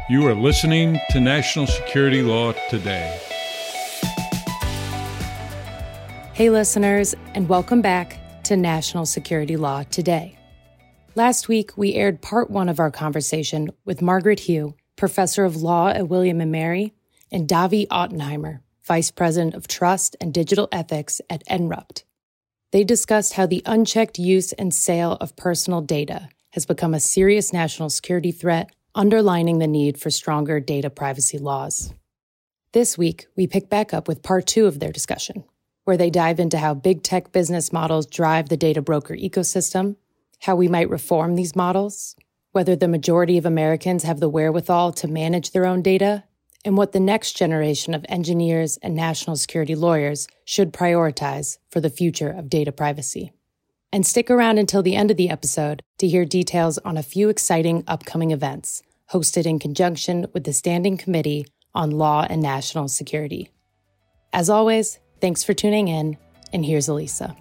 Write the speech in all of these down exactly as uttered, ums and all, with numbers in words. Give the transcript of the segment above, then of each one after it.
You are listening to National Security Law Today. Hey listeners, and welcome back to National Security Law Today. Last week, we aired part one of our conversation with Margaret Hugh, professor of law at William and Mary, and Davi Ottenheimer, vice president of trust and digital ethics at N R U P T. They discussed how the unchecked use and sale of personal data has become a serious national security threat, underlining the need for stronger data privacy laws. This week, we pick back up with part two of their discussion, where they dive into how big tech business models drive the data broker ecosystem, how we might reform these models, whether the majority of Americans have the wherewithal to manage their own data, and what the next generation of engineers and national security lawyers should prioritize for the future of data privacy. And stick around until the end of the episode to hear details on a few exciting upcoming events hosted in conjunction with the Standing Committee on Law and National Security. As always, thanks for tuning in, and here's Elisa.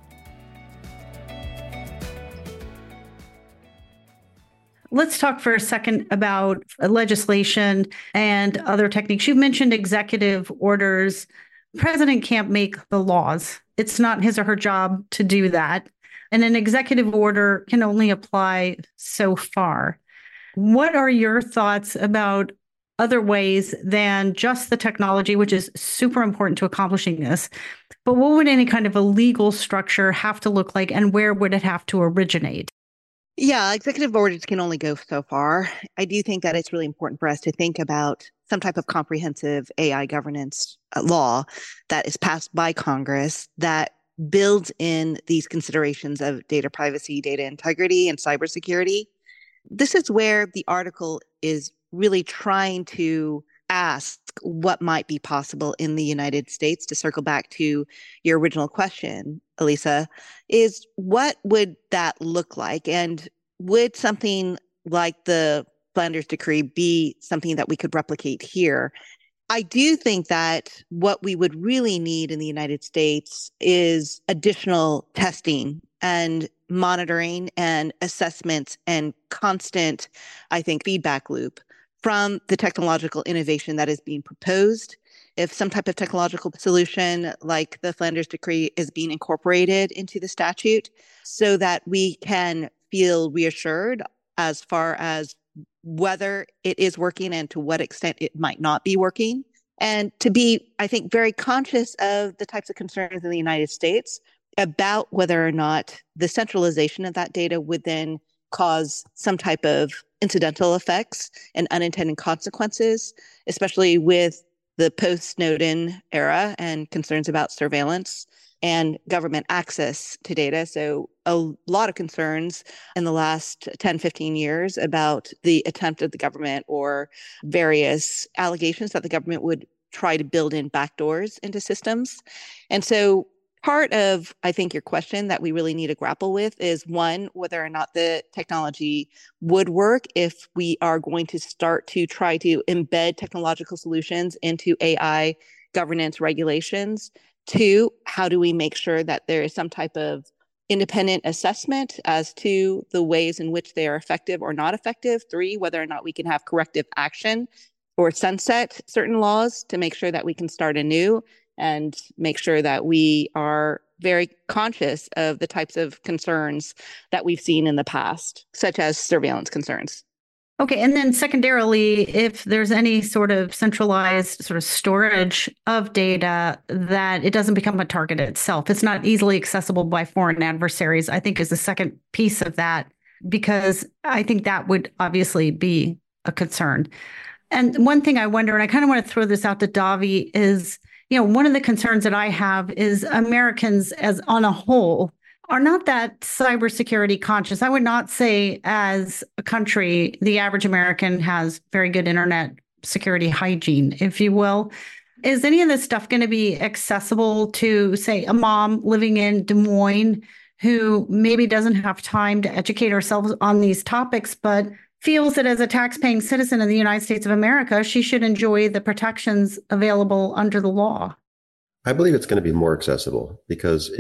Let's talk for a second about legislation and other techniques. You mentioned executive orders. The president can't make the laws. It's not his or her job to do that. And an executive order can only apply so far. What are your thoughts about other ways than just the technology, which is super important to accomplishing this? But what would any kind of a legal structure have to look like, and where would it have to originate? Yeah, executive orders can only go so far. I do think that it's really important for us to think about some type of comprehensive A I governance law that is passed by Congress that builds in these considerations of data privacy, data integrity, and cybersecurity. This is where the article is really trying to ask what might be possible in the United States. To circle back to your original question, Elisa, is what would that look like? And would something like the Flanders Decree be something that we could replicate here? I do think that what we would really need in the United States is additional testing and monitoring and assessments and constant, I think, feedback loop from the technological innovation that is being proposed. If some type of technological solution like the Flanders Decree is being incorporated into the statute so that we can feel reassured as far as whether it is working and to what extent it might not be working. And to be, I think, very conscious of the types of concerns in the United States about whether or not the centralization of that data would then cause some type of incidental effects and unintended consequences, especially with the post-Snowden era and concerns about surveillance and government access to data. So a lot of concerns in the last ten, fifteen years about the attempt of the government or various allegations that the government would try to build in backdoors into systems. And so part of, I think, your question that we really need to grapple with is, one, whether or not the technology would work if we are going to start to try to embed technological solutions into A I governance regulations. Two, how do we make sure that there is some type of independent assessment as to the ways in which they are effective or not effective? Three, whether or not we can have corrective action or sunset certain laws to make sure that we can start anew and make sure that we are very conscious of the types of concerns that we've seen in the past, such as surveillance concerns. Okay. And then secondarily, if there's any sort of centralized sort of storage of data, that it doesn't become a target itself. It's not easily accessible by foreign adversaries, I think is the second piece of that, because I think that would obviously be a concern. And one thing I wonder, and I kind of want to throw this out to Davi, is, you know, one of the concerns that I have is Americans as on a whole are not that cybersecurity conscious. I would not say as a country, the average American has very good internet security hygiene, if you will. Is any of this stuff going to be accessible to, say, a mom living in Des Moines who maybe doesn't have time to educate herself on these topics, but feels that as a tax-paying citizen of the United States of America, she should enjoy the protections available under the law? I believe it's going to be more accessible, because if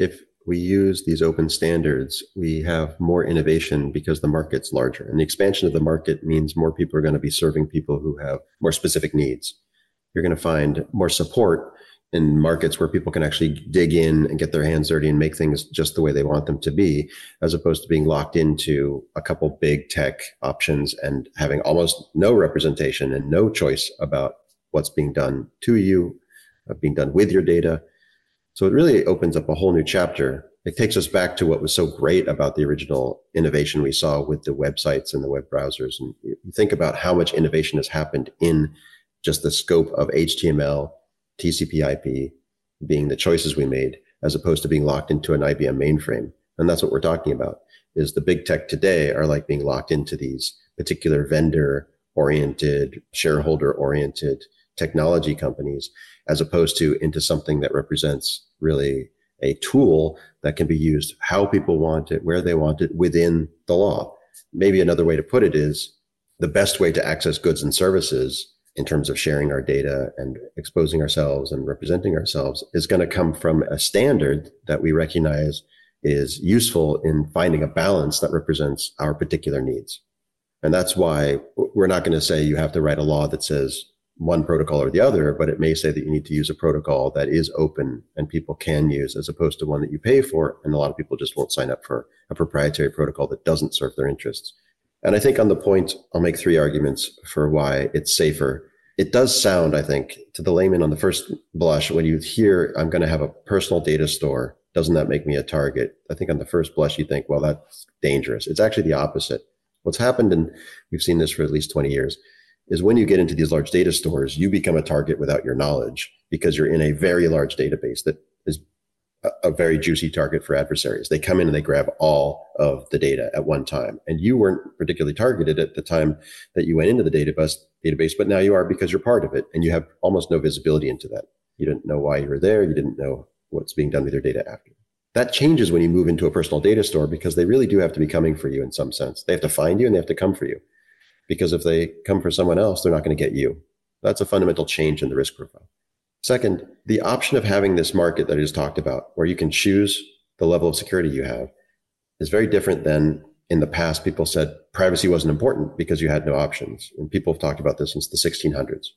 we use these open standards, we have more innovation because the market's larger. And the expansion of the market means more people are going to be serving people who have more specific needs. You're going to find more support in markets where people can actually dig in and get their hands dirty and make things just the way they want them to be, as opposed to being locked into a couple big tech options and having almost no representation and no choice about what's being done to you, uh, being done with your data. So it really opens up a whole new chapter. It takes us back to what was so great about the original innovation we saw with the websites and the web browsers. And you think about how much innovation has happened in just the scope of H T M L, T C P I P being the choices we made, as opposed to being locked into an I B M mainframe. And that's what we're talking about, is the big tech today are like being locked into these particular vendor-oriented, shareholder-oriented technology companies, as opposed to into something that represents really a tool that can be used how people want it, where they want it within the law. Maybe another way to put it is the best way to access goods and services in terms of sharing our data and exposing ourselves and representing ourselves is going to come from a standard that we recognize is useful in finding a balance that represents our particular needs. And that's why we're not going to say you have to write a law that says one protocol or the other, but it may say that you need to use a protocol that is open and people can use, as opposed to one that you pay for. And a lot of people just won't sign up for a proprietary protocol that doesn't serve their interests. And I think on the point, I'll make three arguments for why it's safer. It does sound, I think, to the layman on the first blush, when you hear, I'm going to have a personal data store, doesn't that make me a target? I think on the first blush, you think, well, that's dangerous. It's actually the opposite. What's happened, and we've seen this for at least twenty years, is when you get into these large data stores, you become a target without your knowledge because you're in a very large database that is a, a very juicy target for adversaries. They come in and they grab all of the data at one time. And you weren't particularly targeted at the time that you went into the database, database, but now you are because you're part of it and you have almost no visibility into that. You didn't know why you were there. You didn't know what's being done with your data after. That changes when you move into a personal data store because they really do have to be coming for you in some sense. They have to find you and they have to come for you. Because if they come for someone else, they're not going to get you. That's a fundamental change in the risk profile. Second, the option of having this market that I just talked about, where you can choose the level of security you have, is very different than in the past. People said privacy wasn't important because you had no options. And people have talked about this since the sixteen hundreds.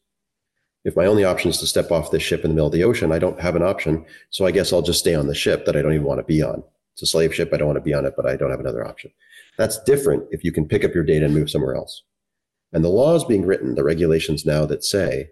If my only option is to step off this ship in the middle of the ocean, I don't have an option. So I guess I'll just stay on the ship that I don't even want to be on. It's a slave ship. I don't want to be on it, but I don't have another option. That's different if you can pick up your data and move somewhere else. And the laws being written, the regulations now that say,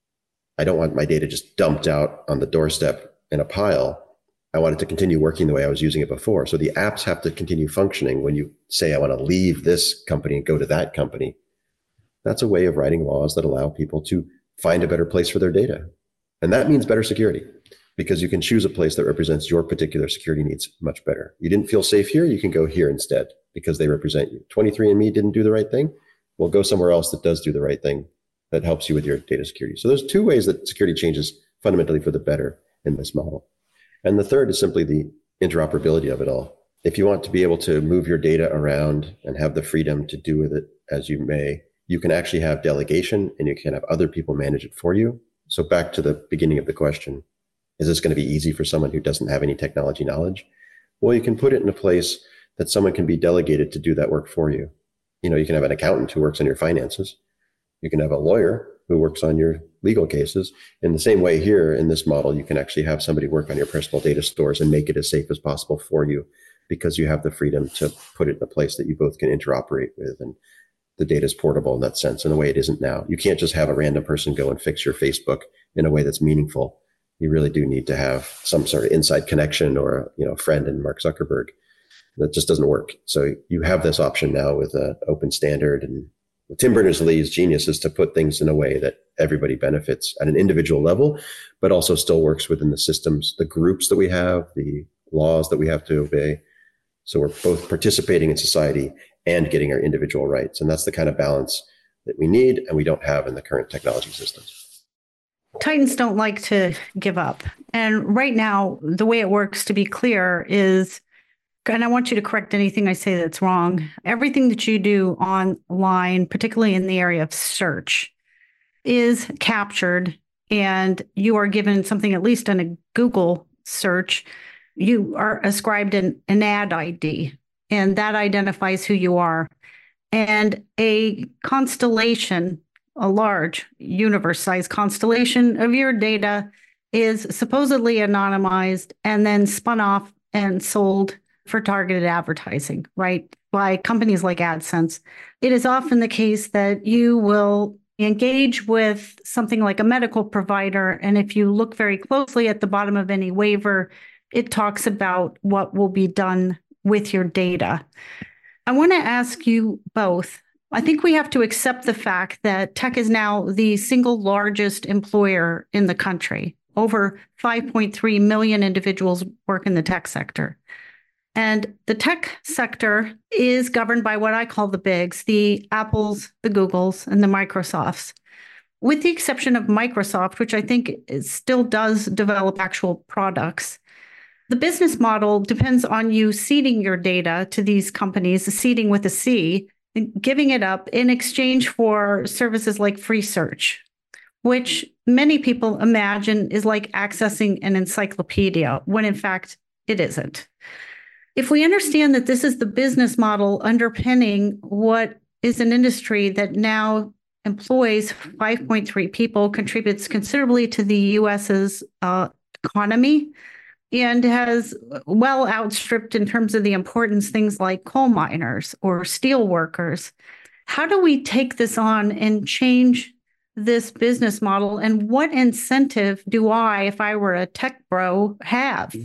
I don't want my data just dumped out on the doorstep in a pile. I want it to continue working the way I was using it before. So the apps have to continue functioning when you say, I want to leave this company and go to that company. That's a way of writing laws that allow people to find a better place for their data. And that means better security because you can choose a place that represents your particular security needs much better. You didn't feel safe here, you can go here instead because they represent you. twenty-three and me didn't do the right thing. Well, go somewhere else that does do the right thing that helps you with your data security. So there's two ways that security changes fundamentally for the better in this model. And the third is simply the interoperability of it all. If you want to be able to move your data around and have the freedom to do with it as you may, you can actually have delegation and you can have other people manage it for you. So back to the beginning of the question, is this going to be easy for someone who doesn't have any technology knowledge? Well, you can put it in a place that someone can be delegated to do that work for you. You know, you can have an accountant who works on your finances. You can have a lawyer who works on your legal cases. In the same way here in this model, you can actually have somebody work on your personal data stores and make it as safe as possible for you because you have the freedom to put it in a place that you both can interoperate with. And the data is portable in that sense in a way it isn't now. You can't just have a random person go and fix your Facebook in a way that's meaningful. You really do need to have some sort of inside connection or, you know, a friend in Mark Zuckerberg. That just doesn't work. So you have this option now with an open standard. And Tim Berners-Lee's genius is to put things in a way that everybody benefits at an individual level, but also still works within the systems, the groups that we have, the laws that we have to obey. So we're both participating in society and getting our individual rights. And that's the kind of balance that we need and we don't have in the current technology systems. Titans don't like to give up. And right now, the way it works, to be clear, is, and I want you to correct anything I say that's wrong, everything that you do online, particularly in the area of search, is captured and you are given something, at least in a Google search, you are ascribed an, an ad I D, and that identifies who you are. And a constellation, a large universe-sized constellation of your data is supposedly anonymized and then spun off and sold for targeted advertising, right, by companies like AdSense. It is often the case that you will engage with something like a medical provider, and if you look very closely at the bottom of any waiver, it talks about what will be done with your data. I want to ask you both. I think we have to accept the fact that tech is now the single largest employer in the country. Over five point three million individuals work in the tech sector. And the tech sector is governed by what I call the bigs, the Apples, the Googles, and the Microsofts. With the exception of Microsoft, which I think still does develop actual products, the business model depends on you ceding your data to these companies, ceding with a C, and giving it up in exchange for services like free search, which many people imagine is like accessing an encyclopedia, when in fact it isn't. If we understand that this is the business model underpinning what is an industry that now employs five point three people, contributes considerably to the U S's uh, economy, and has well outstripped in terms of the importance things like coal miners or steel workers, how do we take this on and change this business model? And what incentive do I, if I were a tech bro, have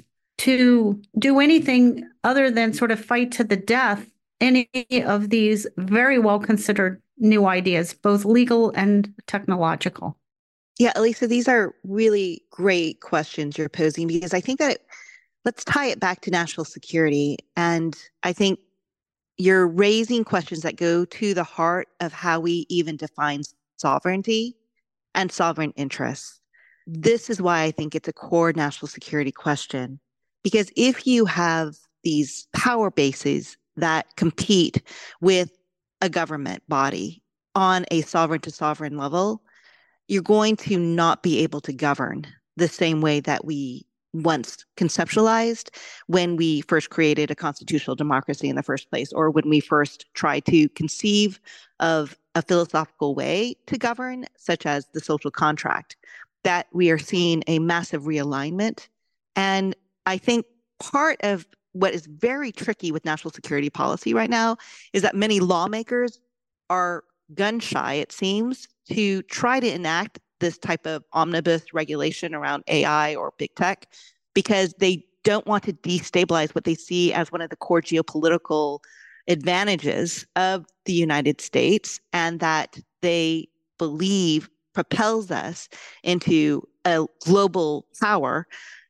to do anything other than sort of fight to the death any of these very well-considered new ideas, both legal and technological? Yeah, Elisa, these are really great questions you're posing, because I think that it, let's tie it back to national security. And I think you're raising questions that go to the heart of how we even define sovereignty and sovereign interests. This is why I think it's a core national security question. Because if you have these power bases that compete with a government body on a sovereign to sovereign level, you're going to not be able to govern the same way that we once conceptualized when we first created a constitutional democracy in the first place, or when we first tried to conceive of a philosophical way to govern, such as the social contract, that we are seeing a massive realignment. And I think part of what is very tricky with national security policy right now is that many lawmakers are gun shy, it seems, to try to enact this type of omnibus regulation around A I or big tech, because they don't want to destabilize what they see as one of the core geopolitical advantages of the United States, and that they believe propels us into a global power,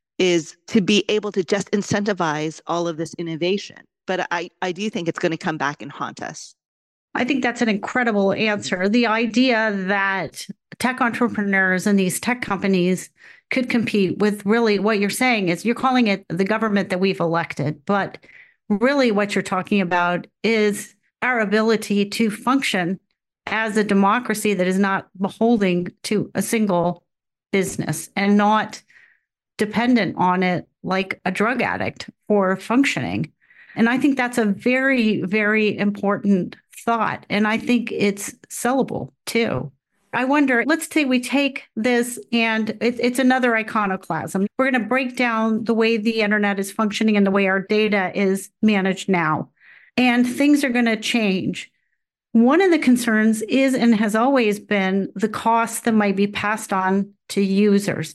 is to be able to just incentivize all of this innovation. But I, I do think it's going to come back and haunt us. I think that's an incredible answer. The idea that tech entrepreneurs and these tech companies could compete with, really what you're saying is you're calling it the government that we've elected. But really what you're talking about is our ability to function as a democracy that is not beholden to a single business and not dependent on it like a drug addict for functioning. And I think that's a very, very important thought. And I think it's sellable too. I wonder, let's say we take this and it, it's another iconoclasm. We're going to break down the way the internet is functioning and the way our data is managed now. And things are going to change. One of the concerns is, and has always been, the costs that might be passed on to users.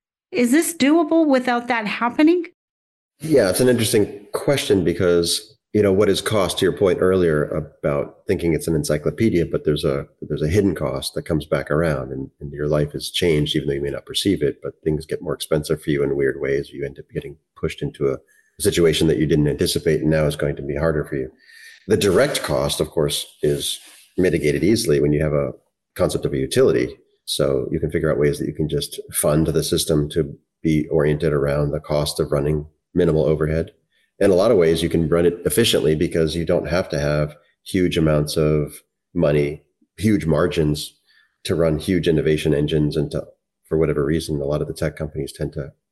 Is this doable without that happening? Yeah, it's an interesting question because, you know, what is cost, to your point earlier about thinking it's an encyclopedia, but there's a there's a hidden cost that comes back around, and, and your life has changed, even though you may not perceive it, but things get more expensive for you in weird ways. You end up getting pushed into a situation that you didn't anticipate, and now is going to be harder for you. The direct cost, of course, is mitigated easily when you have a concept of a utility. So you can figure out ways that you can just fund the system to be oriented around the cost of running minimal overhead. In a lot of ways, you can run it efficiently because you don't have to have huge amounts of money, huge margins to run huge innovation engines. And to, for whatever reason, a lot of the tech companies tend to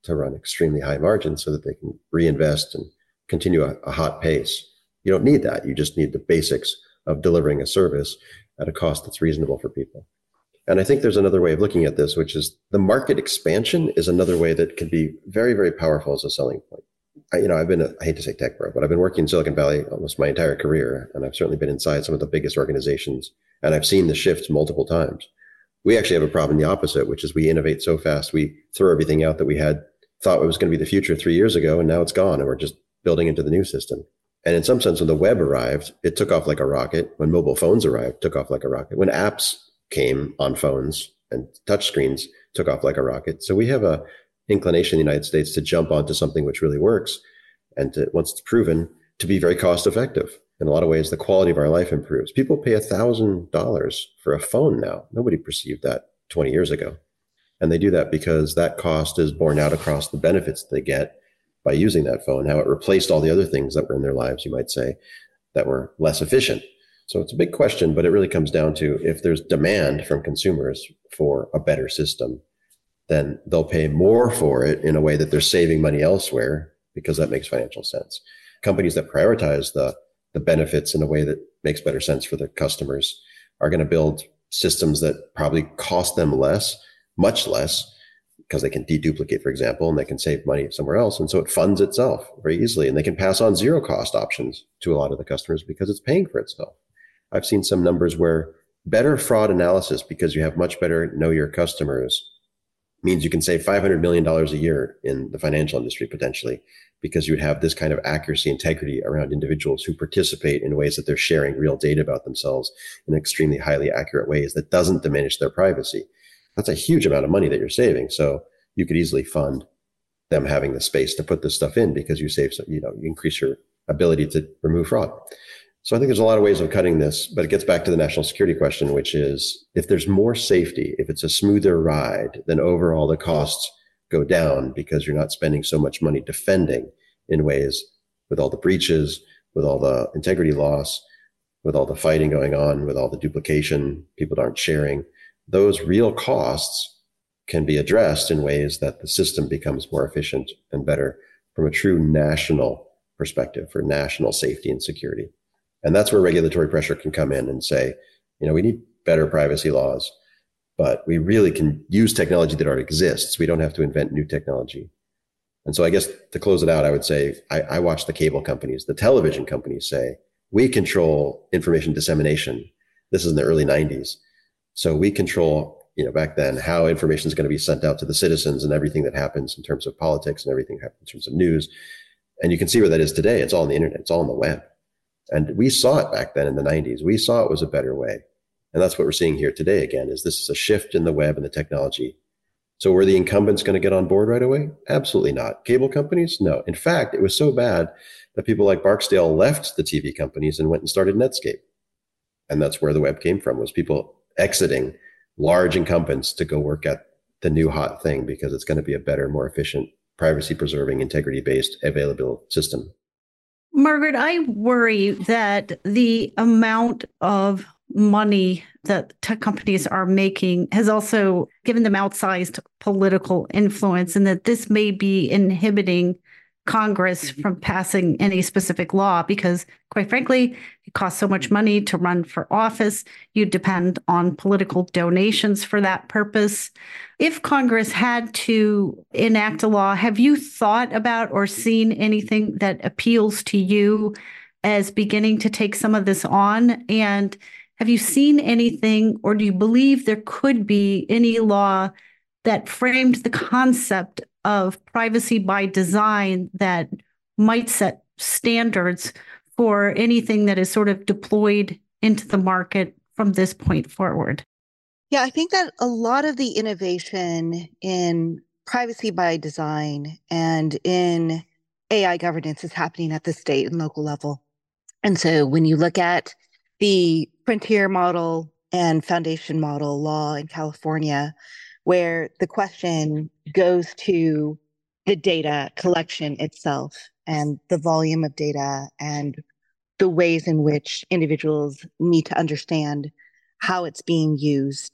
to run extremely high margins so that they can reinvest and continue a, a hot pace. You don't need that. You just need the basics of delivering a service at a cost that's reasonable for people. And I think there's another way of looking at this, which is the market expansion is another way that can be very, very powerful as a selling point. I, you know, I've been, a, I hate to say tech bro, but I've been working in Silicon Valley almost my entire career. And I've certainly been inside some of the biggest organizations, and I've seen the shifts multiple times. We actually have a problem the opposite, which is we innovate so fast. We throw everything out that we had thought it was going to be the future three years ago, and now it's gone, and we're just building into the new system. And in some sense, when the web arrived, it took off like a rocket. When mobile phones arrived, it took off like a rocket. When apps came on phones and touchscreens, took off like a rocket. So we have a inclination in the United States to jump onto something which really works, and to, once it's proven, to be very cost effective. In a lot of ways, the quality of our life improves. People pay one thousand dollars for a phone now. Nobody perceived that twenty years ago. And they do that because that cost is borne out across the benefits they get by using that phone, how it replaced all the other things that were in their lives, you might say, that were less efficient. So it's a big question, but it really comes down to if there's demand from consumers for a better system, then they'll pay more for it in a way that they're saving money elsewhere, because that makes financial sense. Companies that prioritize the the benefits in a way that makes better sense for the customers are going to build systems that probably cost them less, much less, because they can deduplicate, for example, and they can save money somewhere else. And so it funds itself very easily, and they can pass on zero cost options to a lot of the customers because it's paying for itself. I've seen some numbers where better fraud analysis, because you have much better know your customers, means you can save five hundred million dollars a year in the financial industry potentially, because you would have this kind of accuracy, integrity around individuals who participate in ways that they're sharing real data about themselves in extremely highly accurate ways that doesn't diminish their privacy. That's a huge amount of money that you're saving. So you could easily fund them having the space to put this stuff in, because you save, you know, you increase your ability to remove fraud. So I think there's a lot of ways of cutting this, but it gets back to the national security question, which is if there's more safety, if it's a smoother ride, then overall the costs go down because you're not spending so much money defending in ways with all the breaches, with all the integrity loss, with all the fighting going on, with all the duplication, people aren't sharing. Those real costs can be addressed in ways that the system becomes more efficient and better from a true national perspective for national safety and security. And that's where regulatory pressure can come in and say, you know, we need better privacy laws, but we really can use technology that already exists. We don't have to invent new technology. And so I guess to close it out, I would say, I, I watch the cable companies, the television companies say, we control information dissemination. This is in the early nineties. So we control, you know, back then how information is going to be sent out to the citizens and everything that happens in terms of politics and everything happens in terms of news. And you can see where that is today. It's all on the internet. It's all on the web. And we saw it back then in the nineties. We saw it was a better way. And that's what we're seeing here today again, is this is a shift in the web and the technology. So were the incumbents going to get on board right away? Absolutely not. Cable companies? No. In fact, it was so bad that people like Barksdale left the T V companies and went and started Netscape. And that's where the web came from, was people exiting large incumbents to go work at the new hot thing because it's going to be a better, more efficient, privacy-preserving, integrity-based, available system. Margaret, I worry that the amount of money that tech companies are making has also given them outsized political influence, and that this may be inhibiting Congress from passing any specific law because, quite frankly, it costs so much money to run for office. You depend on political donations for that purpose. If Congress had to enact a law, have you thought about or seen anything that appeals to you as beginning to take some of this on? And have you seen anything, or do you believe there could be any law that framed the concept of privacy by design that might set standards for anything that is sort of deployed into the market from this point forward? Yeah, I think that a lot of the innovation in privacy by design and in A I governance is happening at the state and local level. And so when you look at the frontier model and foundation model law in California, where the question goes to the data collection itself and the volume of data and the ways in which individuals need to understand how it's being used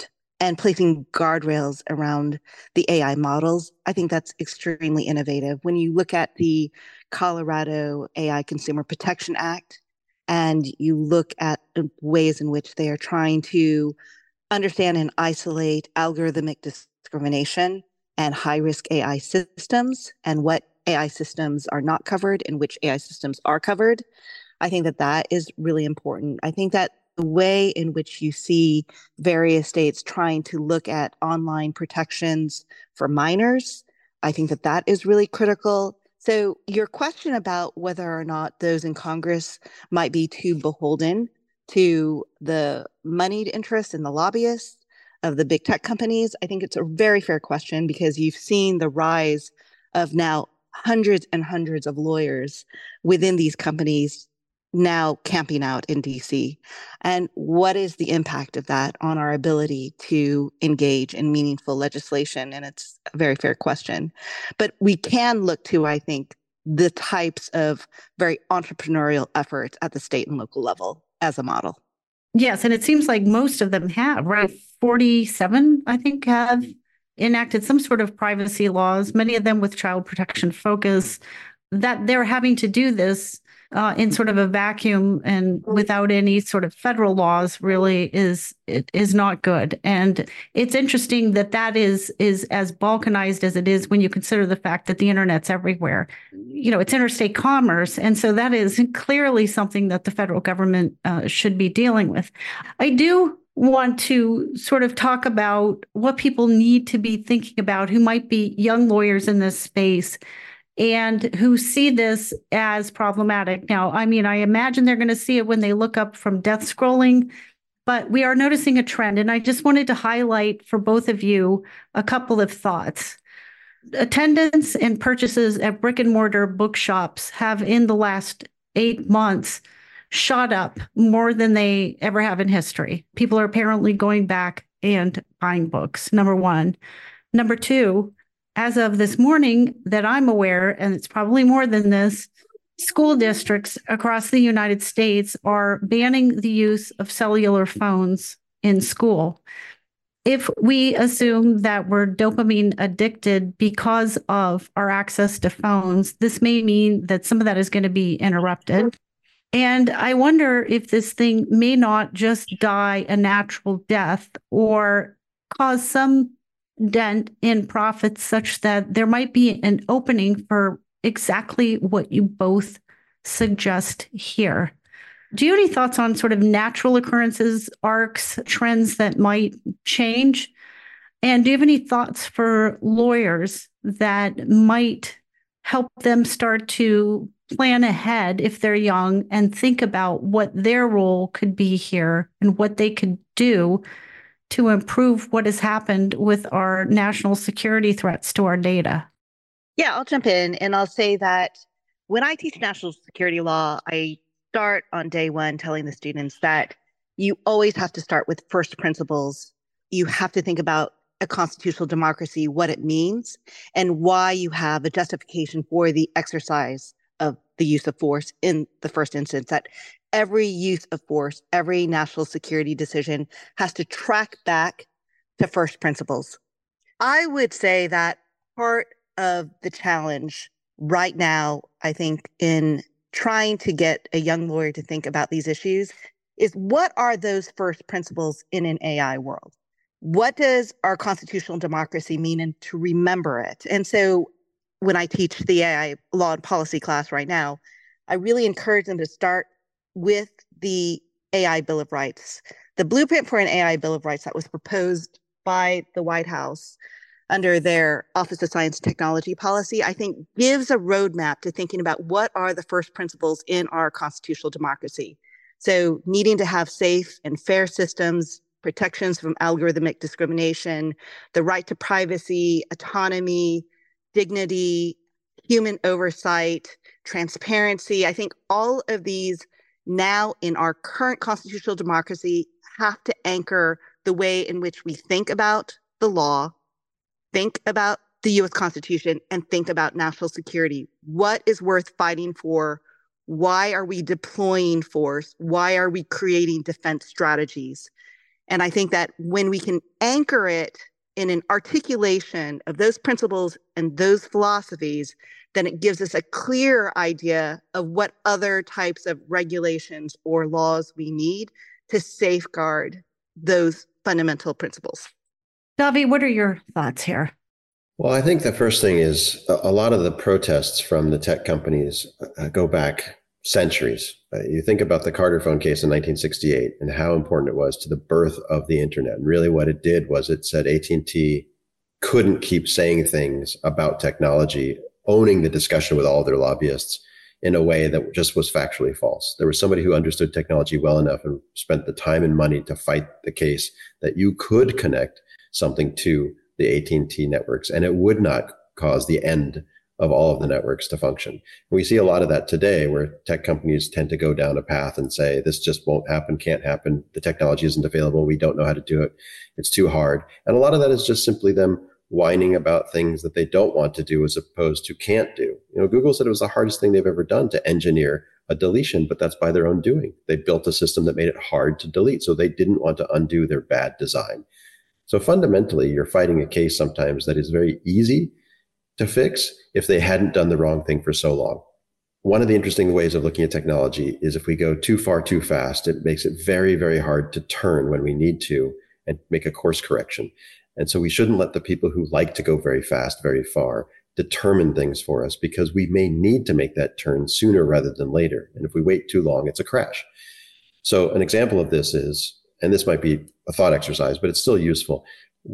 and placing guardrails around the A I models. I think that's extremely innovative. When you look at the Colorado A I Consumer Protection Act, and you look at the ways in which they are trying to understand and isolate algorithmic discrimination and high-risk A I systems, and what A I systems are not covered and which A I systems are covered, I think that that is really important. I think that the way in which you see various states trying to look at online protections for minors, I think that that is really critical. So your question about whether or not those in Congress might be too beholden to the moneyed interests and the lobbyists of the big tech companies, I think it's a very fair question, because you've seen the rise of now hundreds and hundreds of lawyers within these companies now camping out in D C. And what is the impact of that on our ability to engage in meaningful legislation? And it's a very fair question. But we can look to, I think, the types of very entrepreneurial efforts at the state and local level as a model. Yes, and it seems like most of them have, right? forty-seven, I think, have enacted some sort of privacy laws, many of them with child protection focus, that they're having to do this Uh, in sort of a vacuum and without any sort of federal laws really is it is not good. And it's interesting that that is is as balkanized as it is when you consider the fact that the internet's everywhere. You know, it's interstate commerce. And so that is clearly something that the federal government uh, should be dealing with. I do want to sort of talk about what people need to be thinking about who might be young lawyers in this space and who see this as problematic. Now, I mean, I imagine they're going to see it when they look up from death scrolling, but we are noticing a trend. And I just wanted to highlight for both of you a couple of thoughts. Attendance and purchases at brick and mortar bookshops have in the last eight months shot up more than they ever have in history. People are apparently going back and buying books, number one. Number two, as of this morning that I'm aware, and it's probably more than this, school districts across the United States are banning the use of cellular phones in school. If we assume that we're dopamine addicted because of our access to phones, this may mean that some of that is going to be interrupted. And I wonder if this thing may not just die a natural death or cause some dent in profits such that there might be an opening for exactly what you both suggest here. Do you have any thoughts on sort of natural occurrences, arcs, trends that might change? And do you have any thoughts for lawyers that might help them start to plan ahead if they're young and think about what their role could be here and what they could do to improve what has happened with our national security threats to our data? Yeah, I'll jump in and I'll say that when I teach national security law, I start on day one telling the students that you always have to start with first principles. You have to think about a constitutional democracy, what it means, and why you have a justification for the exercise of the use of force in the first instance. That every use of force, every national security decision has to track back to first principles. I would say that part of the challenge right now, I think, in trying to get a young lawyer to think about these issues is what are those first principles in an A I world? What does our constitutional democracy mean, and to remember it? And so when I teach the A I law and policy class right now, I really encourage them to start with the A I Bill of Rights. The blueprint for an A I Bill of Rights that was proposed by the White House under their Office of Science and Technology policy, I think gives a roadmap to thinking about what are the first principles in our constitutional democracy. So needing to have safe and fair systems, protections from algorithmic discrimination, the right to privacy, autonomy, dignity, human oversight, transparency. I think all of these now in our current constitutional democracy have to anchor the way in which we think about the law, think about the U S Constitution, and think about national security. What is worth fighting for? Why are we deploying force? Why are we creating defense strategies? And I think that when we can anchor it in an articulation of those principles and those philosophies, then it gives us a clear idea of what other types of regulations or laws we need to safeguard those fundamental principles. Davi, what are your thoughts here? Well, I think the first thing is a, a lot of the protests from the tech companies uh, go back centuries. Uh, you think about the Carter phone case in nineteen sixty-eight and how important it was to the birth of the internet. And really what it did was it said A T and T couldn't keep saying things about technology, owning the discussion with all their lobbyists in a way that just was factually false. There was somebody who understood technology well enough and spent the time and money to fight the case that you could connect something to the A T and T networks, and it would not cause the end of all of the networks to function. We see a lot of that today where tech companies tend to go down a path and say, this just won't happen, can't happen. The technology isn't available. We don't know how to do it. It's too hard. And a lot of that is just simply them whining about things that they don't want to do as opposed to can't do. You know, Google said it was the hardest thing they've ever done to engineer a deletion, but that's by their own doing. They built a system that made it hard to delete, so they didn't want to undo their bad design. So fundamentally, you're fighting a case sometimes that is very easy to fix if they hadn't done the wrong thing for so long. One of the interesting ways of looking at technology is if we go too far too fast, it makes it very, very hard to turn when we need to and make a course correction. And so we shouldn't let the people who like to go very fast, very far, determine things for us, because we may need to make that turn sooner rather than later. And if we wait too long, it's a crash. So an example of this is, and this might be a thought exercise, but it's still useful.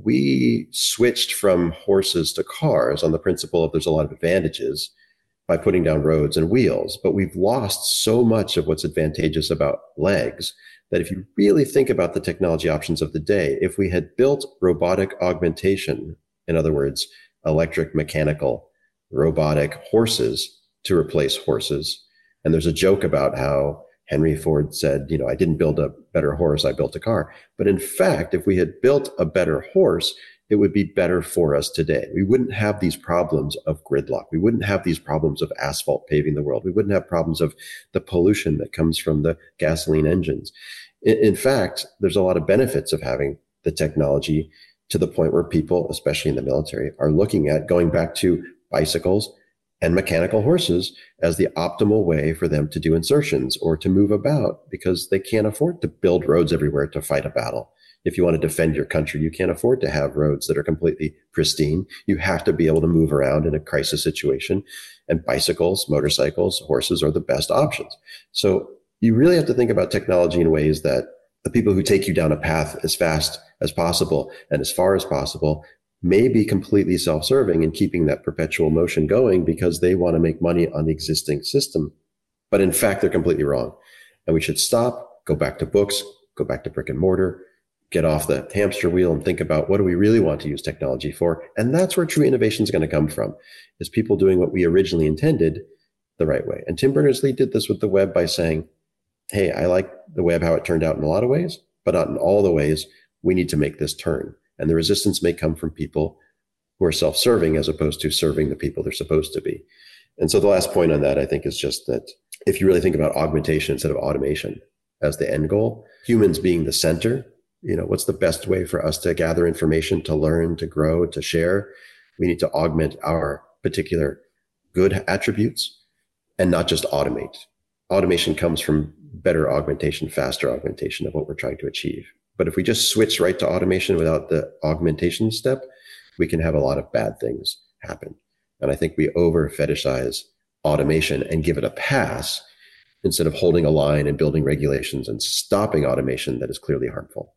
We switched from horses to cars on the principle of there's a lot of advantages by putting down roads and wheels, but we've lost so much of what's advantageous about legs that if you really think about the technology options of the day, if we had built robotic augmentation, in other words, electric, mechanical, robotic horses to replace horses, and there's a joke about how Henry Ford said, you know, I didn't build a better horse, I built a car. But in fact, if we had built a better horse, it would be better for us today. We wouldn't have these problems of gridlock. We wouldn't have these problems of asphalt paving the world. We wouldn't have problems of the pollution that comes from the gasoline engines. In, in fact, there's a lot of benefits of having the technology to the point where people, especially in the military, are looking at going back to bicycles and mechanical horses as the optimal way for them to do insertions or to move about, because they can't afford to build roads everywhere to fight a battle. If you want to defend your country, you can't afford to have roads that are completely pristine. You have to be able to move around in a crisis situation, and bicycles, motorcycles, horses are the best options. So you really have to think about technology in ways that the people who take you down a path as fast as possible and as far as possible may be completely self-serving in keeping that perpetual motion going because they want to make money on the existing system. But in fact, they're completely wrong. And we should stop, go back to books, go back to brick and mortar, get off the hamster wheel and think about what do we really want to use technology for? And that's where true innovation is going to come from, is people doing what we originally intended the right way. And Tim Berners-Lee did this with the web by saying, hey, I like the web, how it turned out in a lot of ways, but not in all the ways. We need to make this turn. And the resistance may come from people who are self-serving as opposed to serving the people they're supposed to be. And so the last point on that, I think, is just that if you really think about augmentation instead of automation as the end goal, humans being the center, you know, what's the best way for us to gather information, to learn, to grow, to share? We need to augment our particular good attributes and not just automate. Automation comes from better augmentation, faster augmentation of what we're trying to achieve. But if we just switch right to automation without the augmentation step, we can have a lot of bad things happen. And I think we over fetishize automation and give it a pass instead of holding a line and building regulations and stopping automation that is clearly harmful.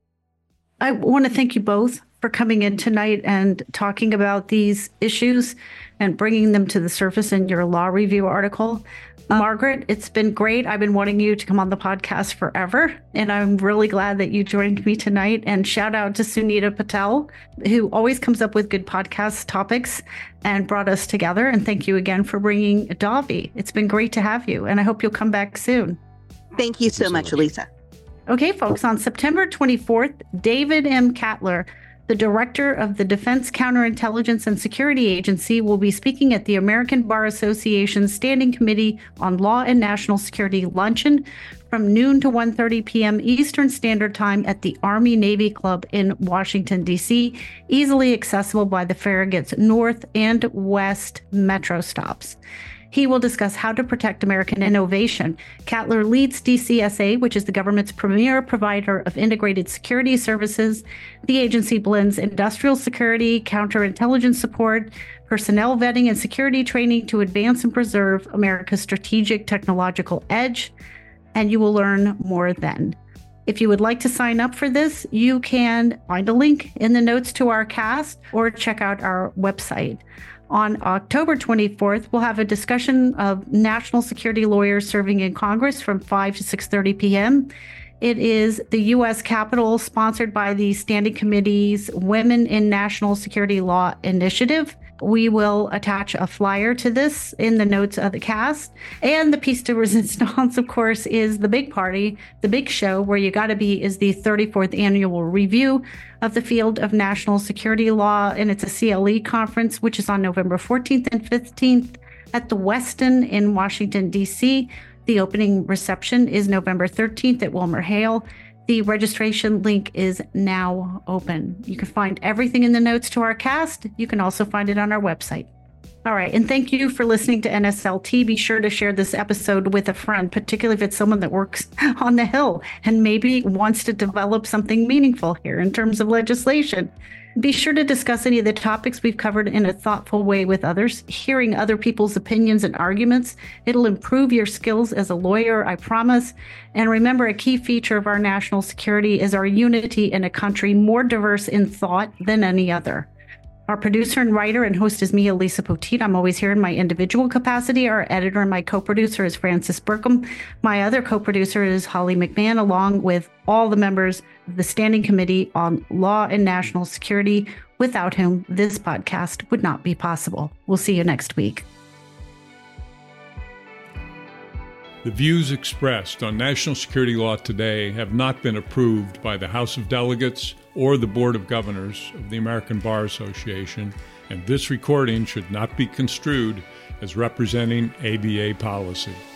I want to thank you both for coming in tonight and talking about these issues and bringing them to the surface in your law review article. Uh, Margaret, it's been great. I've been wanting you to come on the podcast forever, and I'm really glad that you joined me tonight. And shout out to Sunita Patel, who always comes up with good podcast topics and brought us together. And thank you again for bringing Davi. It's been great to have you, and I hope you'll come back soon. Thank you so much, Elisa. Okay, folks, on September twenty-fourth, David M. Cattler The director of the Defense Counterintelligence and Security Agency will be speaking at the American Bar Association Standing Committee on Law and National Security luncheon from noon to one thirty p.m. Eastern Standard Time at the Army-Navy Club in Washington, D C, easily accessible by the Farragut's North and West metro stops. He will discuss how to protect American innovation. Cattler leads D C S A, which is the government's premier provider of integrated security services. The agency blends industrial security, counterintelligence support, personnel vetting, and security training to advance and preserve America's strategic technological edge. And you will learn more then. If you would like to sign up for this, you can find a link in the notes to our cast or check out our website. On October twenty-fourth, we'll have a discussion of national security lawyers serving in Congress from five to six thirty p.m. It is the U S Capitol, sponsored by the Standing Committee's Women in National Security Law Initiative. We will attach a flyer to this in the notes of the cast. And the piece de resistance, of course, is the big party, the big show where you got to be, is the thirty-fourth annual review of the field of national security law. And it's a C L E conference, which is on November fourteenth and fifteenth at the Westin in Washington, D C. The opening reception is November thirteenth at WilmerHale. The registration link is now open. You can find everything in the notes to our cast. You can also find it on our website. All right. And thank you for listening to N S L T. Be sure to share this episode with a friend, particularly if it's someone that works on the Hill and maybe wants to develop something meaningful here in terms of legislation. Be sure to discuss any of the topics we've covered in a thoughtful way with others. Hearing other people's opinions and arguments, it'll improve your skills as a lawyer, I promise. And remember, a key feature of our national security is our unity in a country more diverse in thought than any other. Our producer and writer and host is me, Elisa Poteet. I'm always here in my individual capacity. Our editor and my co-producer is Francis Burkham. My other co-producer is Holly McMahon, along with all the members of the Standing Committee on Law and National Security, without whom this podcast would not be possible. We'll see you next week. The views expressed on National Security Law Today have not been approved by the House of Delegates or the Board of Governors of the American Bar Association, and this recording should not be construed as representing A B A policy.